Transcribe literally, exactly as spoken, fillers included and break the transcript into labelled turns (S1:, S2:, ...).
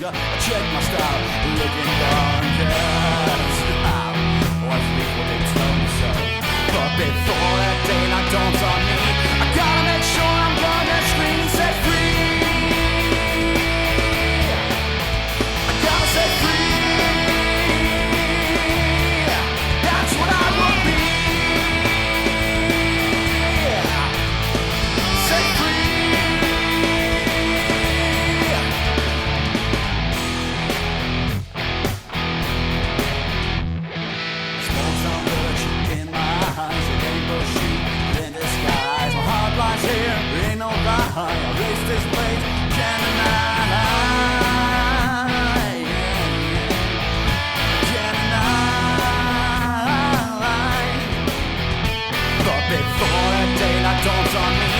S1: I check my style, looking bonkers. What's before they tell me so? But before that daylight dawns on me, I gotta make sure I'm gonna scream, set free. I gotta set free. That's what I will be. Set free. Smoke some village in my eyes, a rainbow sheet in disguise. My heart lies here, ain't no lie. I raise this blade, can't deny. Can't deny. But before that daylight dawns on me,